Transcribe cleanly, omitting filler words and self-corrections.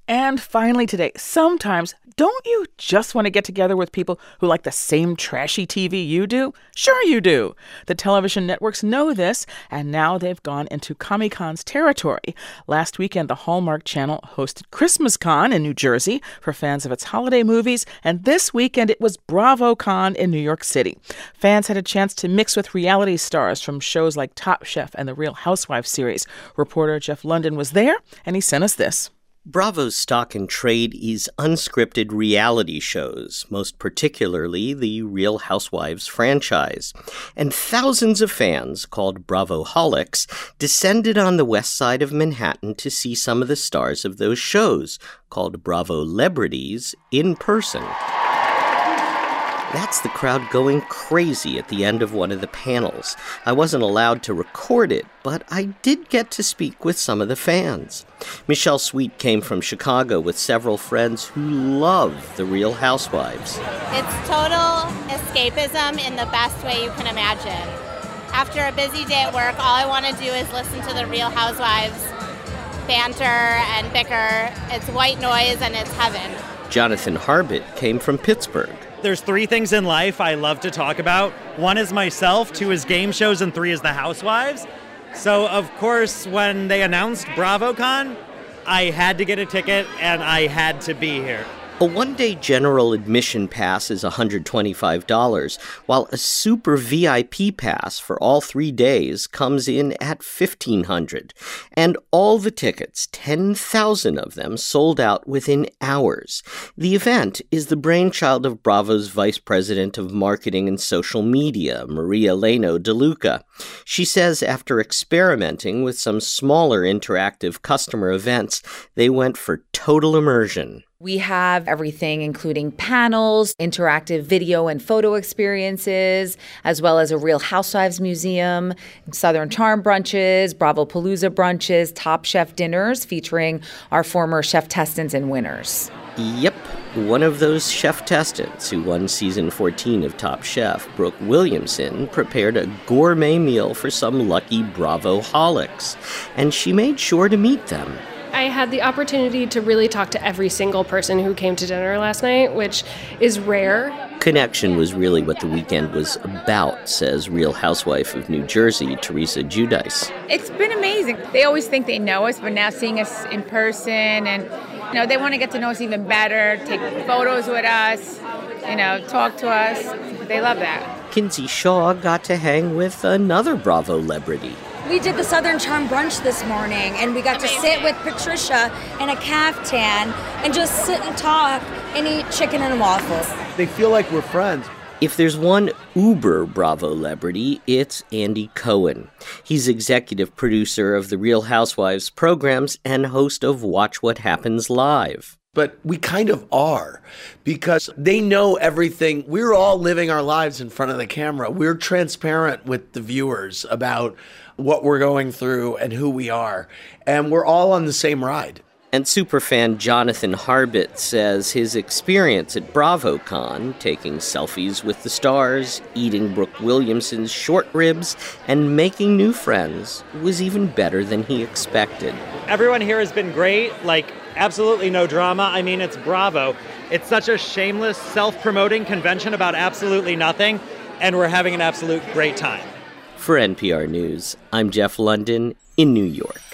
And finally today, sometimes don't you just want to get together with people who like the same trashy TV you do? Sure you do. The television networks know this, and now they've gone into Comic-Con's territory. Last weekend, the Hallmark Channel hosted ChristmasCon in New Jersey for fans of its holiday movies, and this weekend it was BravoCon in New York City. Fans had a chance to mix with reality stars from shows like Top Chef and the Real Housewives series. Reporter Jeff London was there, and he sent us this. Bravo's stock in trade is unscripted reality shows, most particularly the Real Housewives franchise. And thousands of fans, called Bravoholics, descended on the west side of Manhattan to see some of the stars of those shows, called Bravo-lebrities, in person. That's the crowd going crazy at the end of one of the panels. I wasn't allowed to record it, but I did get to speak with some of the fans. Michelle Sweet came from Chicago with several friends who love The Real Housewives. It's total escapism in the best way you can imagine. After a busy day at work, all I want to do is listen to The Real Housewives banter and bicker. It's white noise and it's heaven. Jonathan Harbit came from Pittsburgh. There's 3 things in life I love to talk about. 1 is myself, 2 is game shows, and 3 is the Housewives. So, of course, when they announced BravoCon, I had to get a ticket, and I had to be here. A one-day general admission pass is $125, while a super VIP pass for all 3 days comes in at $1,500. And all the tickets, 10,000 of them, sold out within hours. The event is the brainchild of Bravo's Vice President of Marketing and Social Media, Maria Leno DeLuca. She says after experimenting with some smaller interactive customer events, they went for total immersion. We have everything, including panels, interactive video and photo experiences, as well as a Real Housewives museum, Southern Charm brunches, Bravopalooza brunches, Top Chef dinners featuring our former chef testants and winners. Yep, one of those chef testants who won season 14 of Top Chef, Brooke Williamson, prepared a gourmet meal for some lucky Bravoholics, and she made sure to meet them. I had the opportunity to really talk to every single person who came to dinner last night, which is rare. Connection was really what the weekend was about, says Real Housewife of New Jersey, Teresa Giudice. It's been amazing. They always think they know us, but now seeing us in person and, they want to get to know us even better, take photos with us, talk to us. They love that. Kinsey Shaw got to hang with another Bravo-lebrity. We did the Southern Charm brunch this morning, and we got to sit with Patricia in a caftan and just sit and talk and eat chicken and waffles. They feel like we're friends. If there's one uber Bravo-lebrity, it's Andy Cohen. He's executive producer of the Real Housewives programs and host of Watch What Happens Live. But we kind of are, because they know everything. We're all living our lives in front of the camera. We're transparent with the viewers about what we're going through and who we are. And we're all on the same ride. And superfan Jonathan Harbit says his experience at BravoCon, taking selfies with the stars, eating Brooke Williamson's short ribs, and making new friends, was even better than he expected. Everyone here has been great, absolutely no drama. I mean, it's Bravo. It's such a shameless, self-promoting convention about absolutely nothing, and we're having an absolute great time. For NPR News, I'm Jeff London in New York.